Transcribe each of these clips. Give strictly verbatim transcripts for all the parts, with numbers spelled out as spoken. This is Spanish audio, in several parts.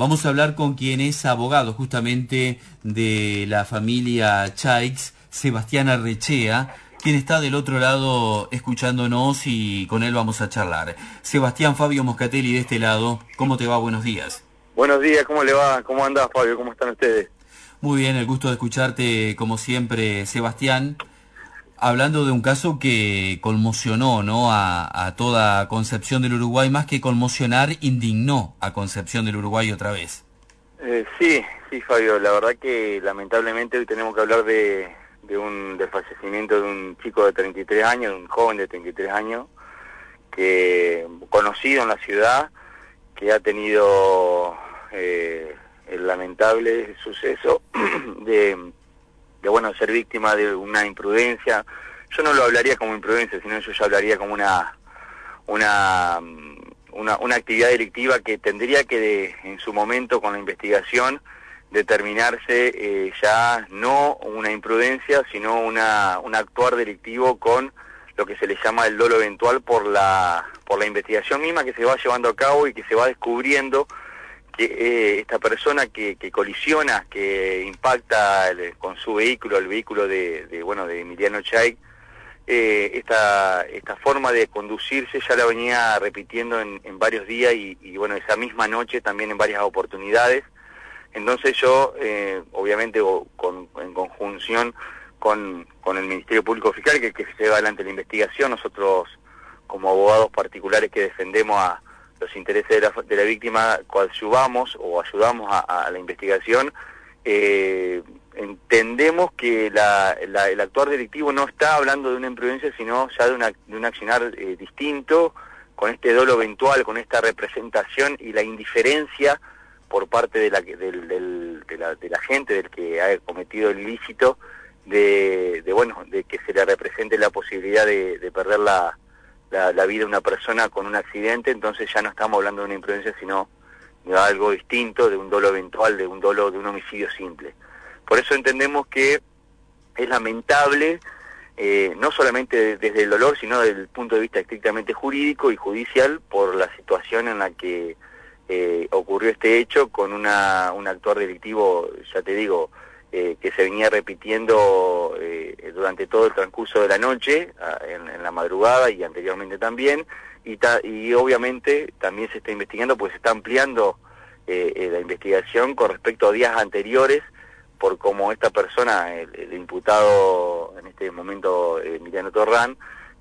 Vamos a hablar con quien es abogado justamente de la familia Chaix, Sebastián Arrechea, quien está del otro lado escuchándonos y con él vamos a charlar. Sebastián, Fabio Moscatelli de este lado, ¿cómo te va? Buenos días. Buenos días, ¿cómo le va? ¿Cómo andás, Fabio? ¿Cómo están ustedes? Muy bien, el gusto de escucharte como siempre, Sebastián. Hablando de un caso que conmocionó, ¿no?, a, a toda Concepción del Uruguay, más que conmocionar, indignó a Concepción del Uruguay otra vez. Eh, sí, sí, Fabio, la verdad que lamentablemente hoy tenemos que hablar de, de un del fallecimiento de un chico de treinta y tres años, de un joven de treinta y tres años, que conocido en la ciudad, que ha tenido eh, el lamentable suceso de, de, bueno, ser víctima de una imprudencia. Yo no lo hablaría como imprudencia, sino yo ya hablaría como una una Una, una actividad delictiva que tendría que de, en su momento con la investigación determinarse eh, ya no una imprudencia, sino una, un actuar delictivo con lo que se le llama el dolo eventual por la, por la investigación misma que se va llevando a cabo y que se va descubriendo que eh, esta persona que, que colisiona, que impacta el, con su vehículo, el vehículo de, de, bueno, de Emiliano Chaix, Eh, esta esta forma de conducirse ya la venía repitiendo en, en varios días y, y bueno, esa misma noche también en varias oportunidades. Entonces yo, eh, obviamente o con, en conjunción con, con el Ministerio Público Fiscal, que, que lleva adelante la investigación, nosotros como abogados particulares que defendemos a los intereses de la, de la víctima, coadyuvamos o ayudamos a, a la investigación. eh, Entendemos que la, la, el actuar delictivo no está hablando de una imprudencia, sino ya de, una, de un accionar eh, distinto, con este dolo eventual, con esta representación y la indiferencia por parte de la, del, del, de la, de la gente, del que ha cometido el ilícito, de, de, bueno, de que se le represente la posibilidad de, de perder la, la, la vida de una persona con un accidente. Entonces ya no estamos hablando de una imprudencia, sino de algo distinto, de un dolo eventual, de un dolo, de un homicidio simple. Por eso entendemos que es lamentable, eh, no solamente desde el dolor, sino desde el punto de vista estrictamente jurídico y judicial, por la situación en la que eh, ocurrió este hecho, con una, un actuar delictivo, ya te digo, eh, que se venía repitiendo eh, durante todo el transcurso de la noche, en, en la madrugada y anteriormente también, y, ta, y obviamente también se está investigando, pues se está ampliando eh, eh, la investigación con respecto a días anteriores, por cómo esta persona, el, el imputado en este momento, eh, Emiliano Torrán,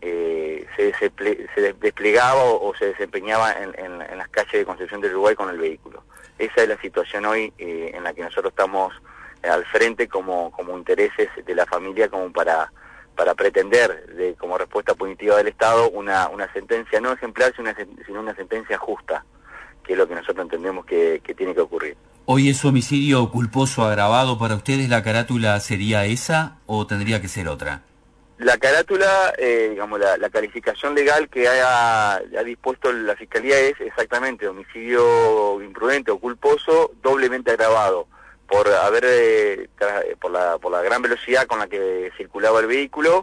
eh, se, se desplegaba o, o se desempeñaba en, en, en las calles de Concepción del Uruguay con el vehículo. Esa es la situación hoy eh, en la que nosotros estamos eh, al frente como, como intereses de la familia, como para, para pretender, de, como respuesta punitiva del Estado, una, una sentencia no ejemplar, sino una, sino una sentencia justa, que es lo que nosotros entendemos que, que tiene que ocurrir. ¿Hoy es homicidio culposo agravado para ustedes? ¿La carátula sería esa o tendría que ser otra? La carátula, eh, digamos, la, la calificación legal que ha, ha dispuesto la Fiscalía es exactamente homicidio imprudente o culposo doblemente agravado por haber, eh, por la por la gran velocidad con la que circulaba el vehículo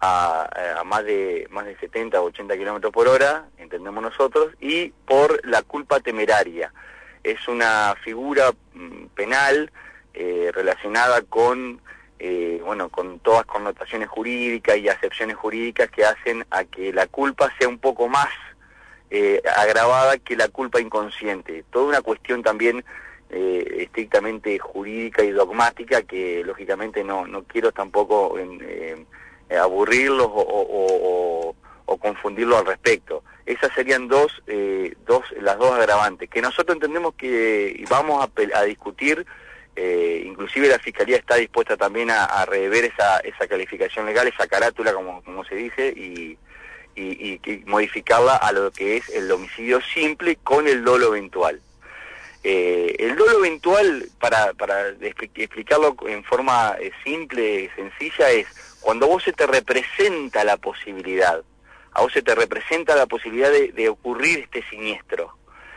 a, a más de más de setenta o ochenta kilómetros por hora, entendemos nosotros, y por la culpa temeraria. Es una figura mm, penal eh, relacionada con Eh, bueno, con todas connotaciones jurídicas y acepciones jurídicas que hacen a que la culpa sea un poco más eh, agravada que la culpa inconsciente. Toda una cuestión también eh, estrictamente jurídica y dogmática que lógicamente no, no quiero tampoco eh, aburrirlos o, o, o, o confundirlos al respecto. Esas serían dos, eh, dos, las dos agravantes, que nosotros entendemos que y vamos a, a discutir. Eh, inclusive la Fiscalía está dispuesta también a, a rever esa, esa calificación legal, esa carátula, como, como se dice, y, y, y, y modificarla a lo que es el homicidio simple con el dolo eventual. Eh, el dolo eventual, para, para explicarlo en forma eh, simple, sencilla, es cuando a vos se te representa la posibilidad, a vos se te representa la posibilidad de, de ocurrir este siniestro.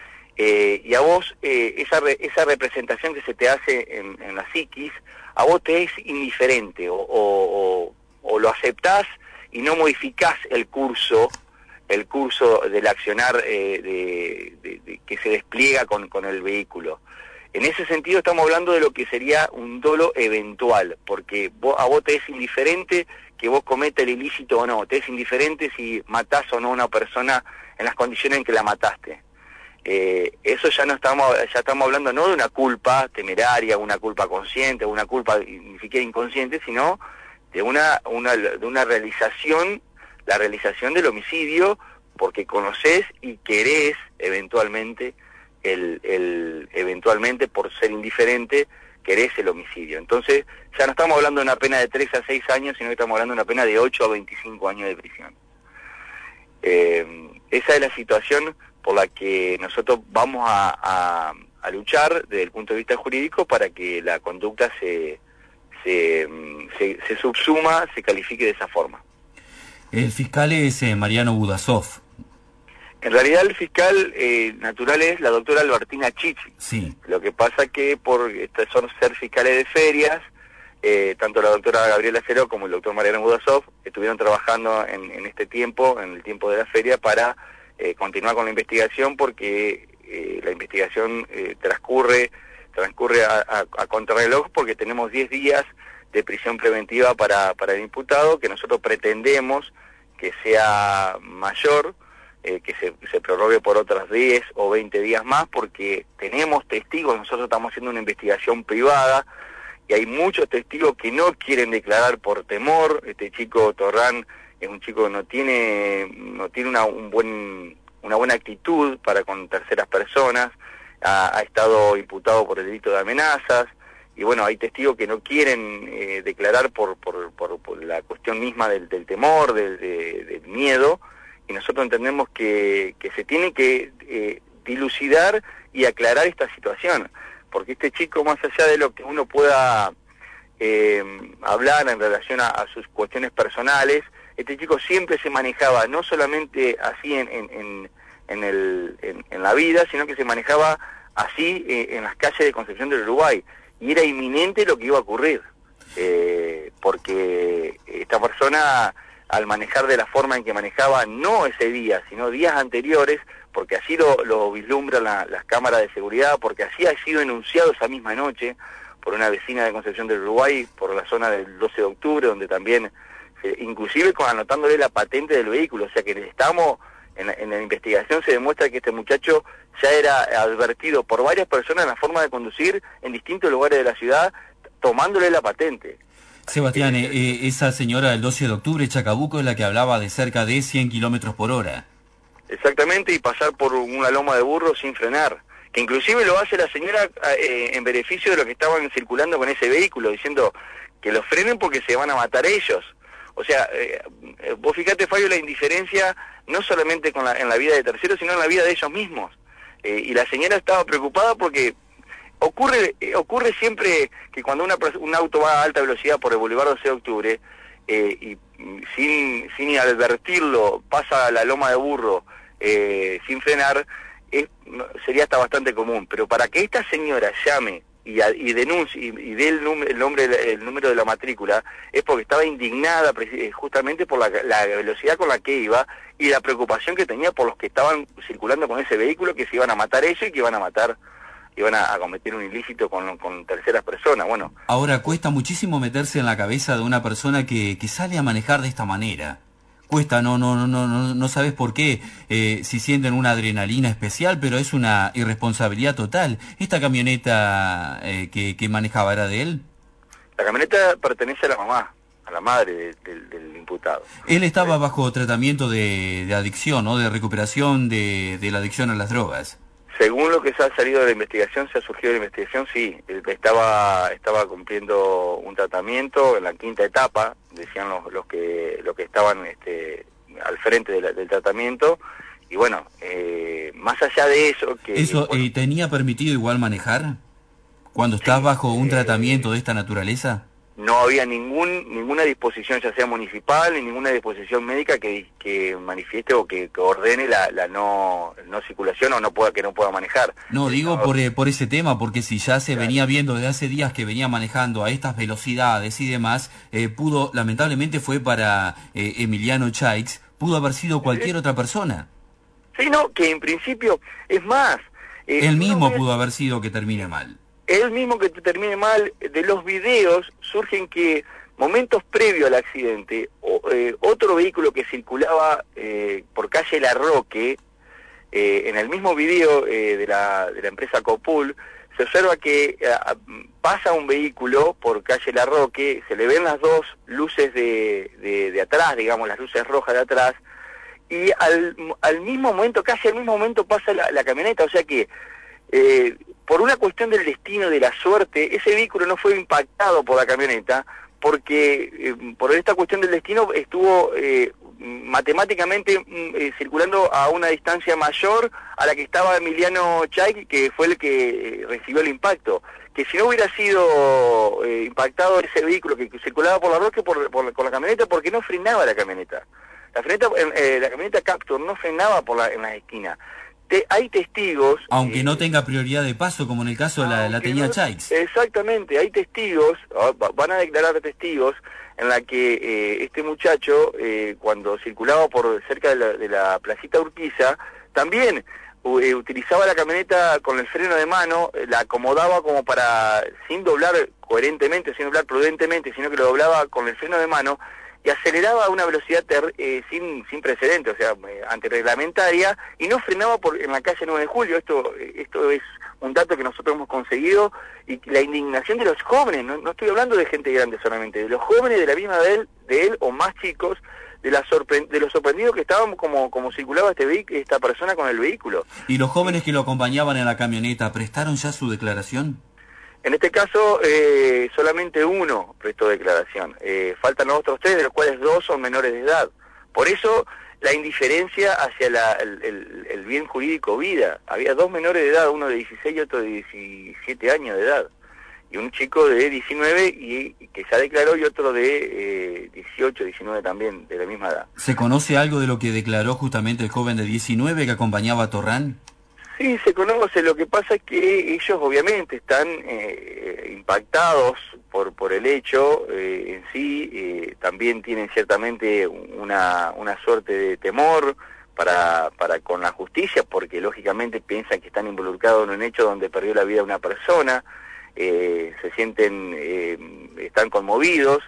Eh, y a vos, eh, esa, re, esa representación que se te hace en, en la psiquis, a vos te es indiferente, o, o, o, o lo aceptás y no modificás el curso el curso del accionar eh, de, de, de, que se despliega con, con el vehículo. En ese sentido estamos hablando de lo que sería un dolo eventual, porque vos, a vos te es indiferente que vos cometas el ilícito o no, te es indiferente si matás o no a una persona en las condiciones en que la mataste. Eh, eso ya no estamos, ya estamos hablando no de una culpa temeraria, una culpa consciente, una culpa ni siquiera inconsciente, sino de una, una, de una realización, la realización del homicidio, porque conocés y querés eventualmente El, el, eventualmente por ser indiferente querés el homicidio. Entonces ya no estamos hablando de una pena de tres a seis años, sino que estamos hablando de una pena de ocho a veinticinco años de prisión. Eh, esa es la situación por la que nosotros vamos a, a, a luchar desde el punto de vista jurídico para que la conducta se, se, se, se subsuma, se califique de esa forma. El fiscal es eh, Mariano Budasov. En realidad el fiscal eh, natural es la doctora Albertina Chichi. Sí. Lo que pasa que por son ser fiscales de ferias, eh, tanto la doctora Gabriela Ceró como el doctor Mariano Budasov estuvieron trabajando en, en este tiempo, en el tiempo de la feria, para eh, continuar con la investigación, porque eh, la investigación eh, transcurre transcurre a, a, a contrarreloj, porque tenemos diez días de prisión preventiva para, para el imputado, que nosotros pretendemos que sea mayor, Eh, que se, se prorrogue por otras diez o veinte días más, porque tenemos testigos, nosotros estamos haciendo una investigación privada, y hay muchos testigos que no quieren declarar por temor. Este chico Torrán es un chico que no tiene, no tiene una, un buen, una buena actitud para con terceras personas, ha, ha estado imputado por el delito de amenazas, y bueno, hay testigos que no quieren eh, declarar por, por, por, por la cuestión misma del, del temor, del, de, del miedo. Y nosotros entendemos que, que se tiene que eh, dilucidar y aclarar esta situación, porque este chico, más allá de lo que uno pueda eh, hablar en relación a, a sus cuestiones personales, este chico siempre se manejaba no solamente así en, en, en, en, el, en, en la vida, sino que se manejaba así eh, en las calles de Concepción del Uruguay, y era inminente lo que iba a ocurrir, eh, porque esta persona, al manejar de la forma en que manejaba, no ese día, sino días anteriores, porque así lo, lo vislumbran la, las cámaras de seguridad, porque así ha sido enunciado esa misma noche por una vecina de Concepción del Uruguay, por la zona del doce de octubre, donde también, eh, inclusive con, anotándole la patente del vehículo, o sea que estamos, en la, en la investigación se demuestra que este muchacho ya era advertido por varias personas en la forma de conducir en distintos lugares de la ciudad, tomándole la patente. Sebastián, eh, eh, esa señora del doce de octubre, Chacabuco, es la que hablaba de cerca de cien kilómetros por hora. Exactamente, y pasar por una loma de burro sin frenar, que inclusive lo hace la señora eh, en beneficio de los que estaban circulando con ese vehículo, diciendo que los frenen porque se van a matar ellos. O sea, eh, vos fíjate, Fabio, la indiferencia no solamente con la, en la vida de terceros, sino en la vida de ellos mismos. Eh, y la señora estaba preocupada porque Ocurre eh, ocurre siempre que cuando una, un auto va a alta velocidad por el Boulevard doce de octubre eh, y sin, sin advertirlo pasa a la loma de burro eh, sin frenar, eh, sería hasta bastante común. Pero para que esta señora llame y, a, y denuncie y, y dé el, num el, nombre, el número de la matrícula, es porque estaba indignada justamente por la, la velocidad con la que iba y la preocupación que tenía por los que estaban circulando con ese vehículo, que se iban a matar ellos y que iban a matar iban a, a cometer un ilícito con, con terceras personas. Bueno, ahora cuesta muchísimo meterse en la cabeza de una persona que, que sale a manejar de esta manera. Cuesta, no no no no no, no sabes por qué, eh, si sienten una adrenalina especial, pero es una irresponsabilidad total. ¿Esta camioneta eh, que, que manejaba era de él? La camioneta pertenece a la mamá, a la madre de, de, del imputado. Él estaba bajo tratamiento de, de adicción, ¿no? De recuperación de, de la adicción a las drogas. Según lo que se ha salido de la investigación, se ha surgido de la investigación, sí, él estaba estaba cumpliendo un tratamiento en la quinta etapa, decían los, los que los que estaban este, al frente de la, del tratamiento, y bueno, eh, más allá de eso... que ¿Eso bueno, eh, tenía permitido igual manejar cuando estás sí, bajo un eh, tratamiento de esta naturaleza? No había ningún ninguna disposición, ya sea municipal, ni ninguna disposición médica que, que manifieste o que, que ordene la, la no, no circulación o no pueda que no pueda manejar. No, digo por, eh, por ese tema, porque si ya se claro. venía viendo desde hace días que venía manejando a estas velocidades y demás, eh, pudo, lamentablemente fue para eh, Emiliano Chaix, Pudo haber sido cualquier otra persona. Sí, no, que en principio, es más... Eh, él mismo ve, pudo haber sido que termine mal. Él mismo que termine mal. De los videos surgen que momentos previos al accidente, o, eh, otro vehículo que circulaba eh, por calle La Roque, eh, en el mismo video eh, de, la, de la empresa Copul, se observa que eh, pasa un vehículo por calle La Roque, se le ven las dos luces de, de, de atrás, digamos, las luces rojas de atrás, y al, al mismo momento, casi al mismo momento pasa la, la camioneta, o sea que eh, por una cuestión del destino, de la suerte, ese vehículo no fue impactado por la camioneta, porque eh, por esta cuestión del destino estuvo eh, matemáticamente eh, circulando a una distancia mayor a la que estaba Emiliano Chaik, que fue el que recibió el impacto. Que si no hubiera sido eh, impactado ese vehículo que, que circulaba por la Roque por, por, por la camioneta, porque no frenaba la camioneta. La, freneta, eh, la camioneta Captur no frenaba por la, en las esquinas. Te, hay testigos... Aunque eh, no tenga prioridad de paso, como en el caso de la, la tenía no, Chaik. Exactamente, hay testigos, van a declarar testigos, en la que eh, este muchacho, eh, cuando circulaba por cerca de la, de la placita Urquiza, también eh, utilizaba la camioneta con el freno de mano, la acomodaba como para, sin doblar coherentemente, sin doblar prudentemente, sino que lo doblaba con el freno de mano, y aceleraba a una velocidad ter, eh, sin sin precedente, o sea, eh, antirreglamentaria, y no frenaba por en la calle nueve de julio. Esto esto es un dato que nosotros hemos conseguido, y la indignación de los jóvenes, no, no estoy hablando de gente grande solamente, de los jóvenes de la misma de él, de él o más chicos, de la sorpre de los sorprendidos que estaban como como circulaba este esta persona con el vehículo. ¿Y los jóvenes que lo acompañaban en la camioneta prestaron ya su declaración? En este caso, eh, solamente uno prestó declaración. Eh, faltan los otros tres, de los cuales dos son menores de edad. Por eso, la indiferencia hacia la, el, el, el bien jurídico vida. Había dos menores de edad, uno de dieciséis y otro de diecisiete años de edad. Y un chico de diecinueve y, y que ya declaró, y otro de eh, dieciocho, diecinueve también, de la misma edad. ¿Se conoce algo de lo que declaró justamente el joven de diecinueve que acompañaba a Torrán? Sí, se conoce. Lo que pasa es que ellos obviamente están eh, impactados por por el hecho eh, en sí, eh, también tienen ciertamente una, una suerte de temor para, para con la justicia, porque lógicamente piensan que están involucrados en un hecho donde perdió la vida una persona, eh, se sienten, eh, están conmovidos,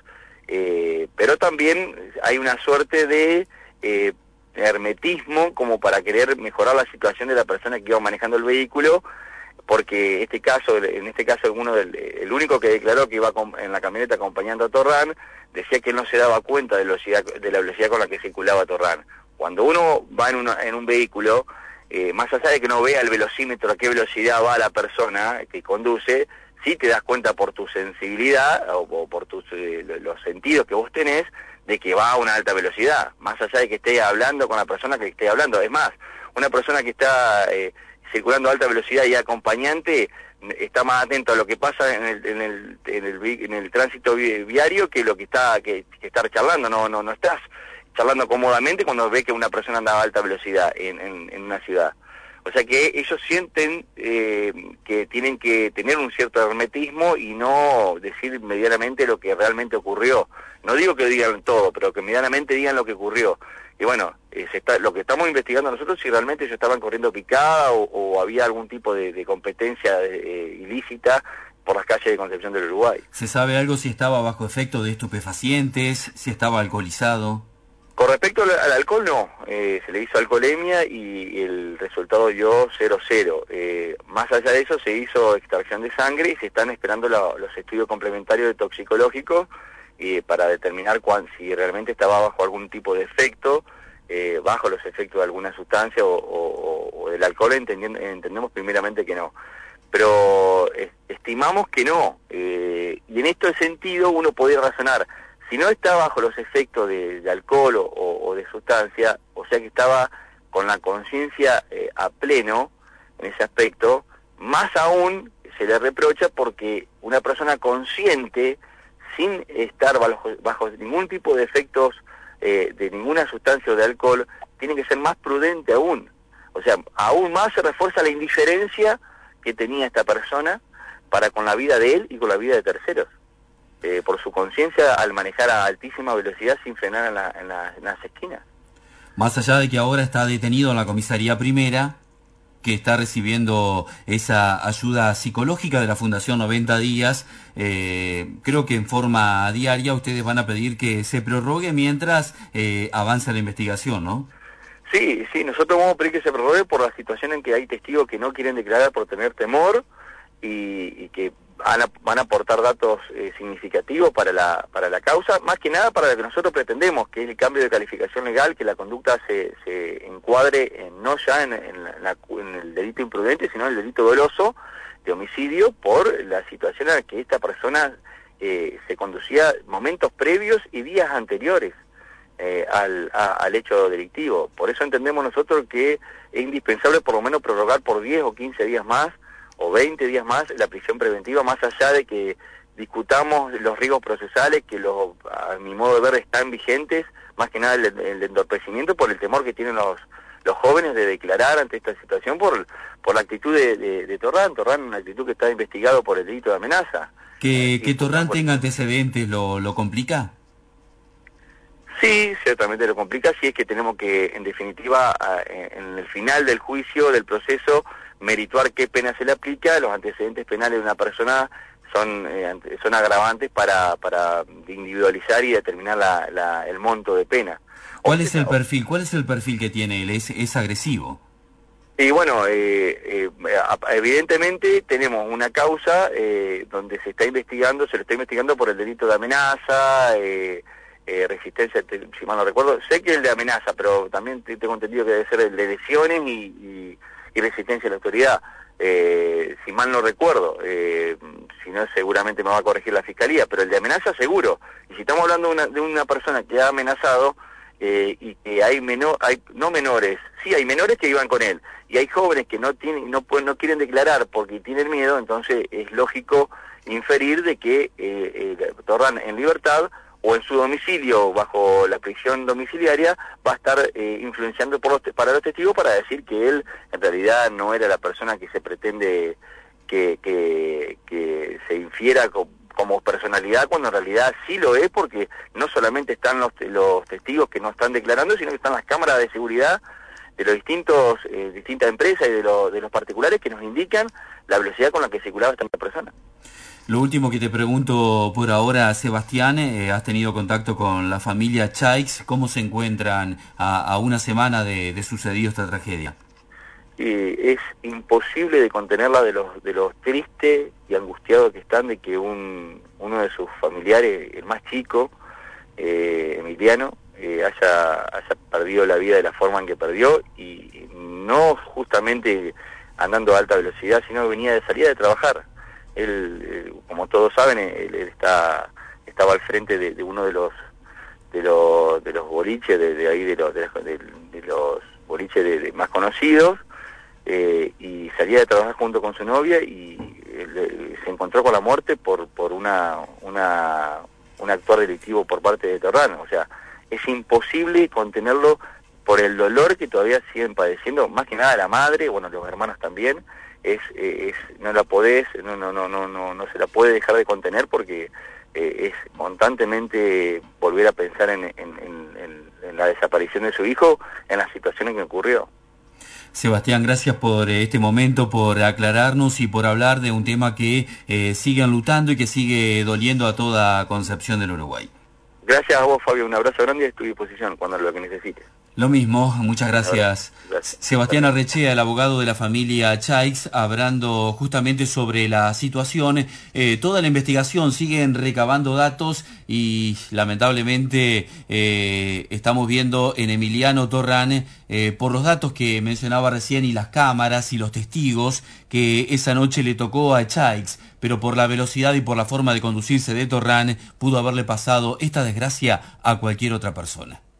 eh, pero también hay una suerte de... Eh, hermetismo como para querer mejorar la situación de la persona que iba manejando el vehículo, porque este caso, en este caso uno del, el único que declaró que iba en la camioneta acompañando a Torrán, decía que él no se daba cuenta de, velocidad, de la velocidad con la que circulaba Torrán. Cuando uno va en, una, en un vehículo, eh, más allá de que no vea el velocímetro a qué velocidad va la persona que conduce, sí te das cuenta por tu sensibilidad o, o por tus, eh, los sentidos que vos tenés, de que va a una alta velocidad, más allá de que esté hablando con la persona que esté hablando. Es más, una persona que está eh, circulando a alta velocidad y acompañante está más atento a lo que pasa en el en el en el, en el tránsito viario que lo que está que, que estar charlando. No no no estás charlando cómodamente cuando ves que una persona anda a alta velocidad en, en, en una ciudad. O sea que ellos sienten eh, que tienen que tener un cierto hermetismo y no decir medianamente lo que realmente ocurrió. No digo que digan todo, pero que medianamente digan lo que ocurrió. Y bueno, eh, se está, lo que estamos investigando nosotros si realmente ellos estaban corriendo picada o, o había algún tipo de, de competencia eh, ilícita por las calles de Concepción del Uruguay. ¿Se sabe algo si estaba bajo efecto de estupefacientes, si estaba alcoholizado? Con respecto al, al alcohol, no. Eh, se le hizo alcoholemia y el resultado dio cero cero. Eh, más allá de eso, se hizo extracción de sangre y se están esperando la, los estudios complementarios de toxicológicos eh, para determinar cuán, si realmente estaba bajo algún tipo de efecto, eh, bajo los efectos de alguna sustancia o, o, o del alcohol, entendemos primeramente que no. Pero eh, estimamos que no. Eh, y en este sentido uno podría razonar, si no está bajo los efectos de, de alcohol o, o de sustancia, o sea que estaba con la conciencia eh, a pleno en ese aspecto, más aún se le reprocha porque una persona consciente, sin estar bajo, bajo ningún tipo de efectos eh, de ninguna sustancia o de alcohol, tiene que ser más prudente aún. O sea, aún más se refuerza la indiferencia que tenía esta persona para con la vida de él y con la vida de terceros. Eh, por su conciencia al manejar a altísima velocidad sin frenar en, la, en, la, en las esquinas. Más allá de que ahora está detenido en la comisaría primera, que está recibiendo esa ayuda psicológica de la Fundación noventa días, eh, creo que en forma diaria ustedes van a pedir que se prorrogue mientras eh, avanza la investigación, ¿no? Sí, sí, nosotros vamos a pedir que se prorrogue por la situación en que hay testigos que no quieren declarar por tener temor y, y que van a, van a aportar datos eh, significativos para la para la causa, más que nada para lo que nosotros pretendemos, que es el cambio de calificación legal, que la conducta se, se encuadre en, no ya en, en, la, en el delito imprudente, sino en el delito doloso de homicidio por la situación en la que esta persona eh, se conducía momentos previos y días anteriores eh, al, a, al hecho delictivo. Por eso entendemos nosotros que es indispensable por lo menos prorrogar por diez o quince días más o veinte días más la prisión preventiva, más allá de que discutamos los riesgos procesales que los, a mi modo de ver están vigentes, más que nada el, el entorpecimiento por el temor que tienen los los jóvenes de declarar ante esta situación por por la actitud de, de, de Torrán. Torrán una actitud que está investigado por el delito de amenaza. ¿Que, eh, que Torrán por... tenga antecedentes lo, lo complica? Sí, ciertamente lo complica, si es que tenemos que, en definitiva, en el final del juicio, del proceso, merituar qué pena se le aplica. Los antecedentes penales de una persona son eh, son agravantes para para individualizar y determinar la, la, el monto de pena. ¿Cuál es el perfil? ¿Cuál es el perfil que tiene él? ¿Es, es agresivo? Y bueno, eh, eh, evidentemente tenemos una causa eh, donde se está investigando, se lo está investigando por el delito de amenaza, eh, eh, resistencia, si mal no recuerdo. Sé que el de amenaza, pero también tengo entendido que debe ser el de lesiones y, y, y resistencia a la autoridad. Eh, si mal no recuerdo, eh, si no seguramente me va a corregir la fiscalía, pero el de amenaza seguro. Y si estamos hablando de una, de una persona que ha amenazado eh, y que hay menor, hay no menores, sí hay menores que iban con él y hay jóvenes que no tienen, no pueden, no quieren declarar porque tienen miedo, entonces es lógico inferir de que eh, eh, Torrán en libertad o en su domicilio bajo la prisión domiciliaria va a estar eh, influenciando por los para los testigos para decir que él en realidad no era la persona que se pretende que, que, que se infiera co como personalidad, cuando en realidad sí lo es, porque no solamente están los, los testigos que no están declarando, sino que están las cámaras de seguridad de los distintos eh, distintas empresas y de, lo, de los particulares que nos indican la velocidad con la que circulaba esta persona. Lo último que te pregunto por ahora, Sebastián, eh, has tenido contacto con la familia Chaix, ¿cómo se encuentran a, a una semana de, de sucedido esta tragedia? Y es imposible de contenerla de los de los tristes y angustiados que están de que un uno de sus familiares, el más chico, eh, Emiliano, eh, haya, haya perdido la vida de la forma en que perdió, y no justamente andando a alta velocidad, sino que venía de salida de trabajar. Él, él, como todos saben, él, él está estaba al frente de, de uno de los de los de los boliches de, de ahí de los de, de, de los boliches de, de más conocidos, eh, y salía de trabajar junto con su novia y eh, se encontró con la muerte por por una una un actuar delictivo por parte de Torrán. O sea, es imposible contenerlo por el dolor que todavía siguen padeciendo, más que nada la madre, bueno, los hermanos también. Es, es no la podés, no no no no no no se la puede dejar de contener, porque eh, es constantemente volver a pensar en, en, en, en la desaparición de su hijo, en la situación en que ocurrió. Sebastián, gracias por este momento, por aclararnos y por hablar de un tema que eh, sigue enlutando y que sigue doliendo a toda Concepción del Uruguay. Gracias a vos, Fabio, un abrazo grande y a tu disposición cuando lo que necesites. Lo mismo, muchas gracias. Gracias. Sebastián Arrechea, el abogado de la familia Chaix, hablando justamente sobre la situación. Eh, toda la investigación, siguen recabando datos y lamentablemente eh, estamos viendo en Emiliano Torrán, eh, por los datos que mencionaba recién y las cámaras y los testigos, que esa noche le tocó a Chaix, pero por la velocidad y por la forma de conducirse de Torrán pudo haberle pasado esta desgracia a cualquier otra persona.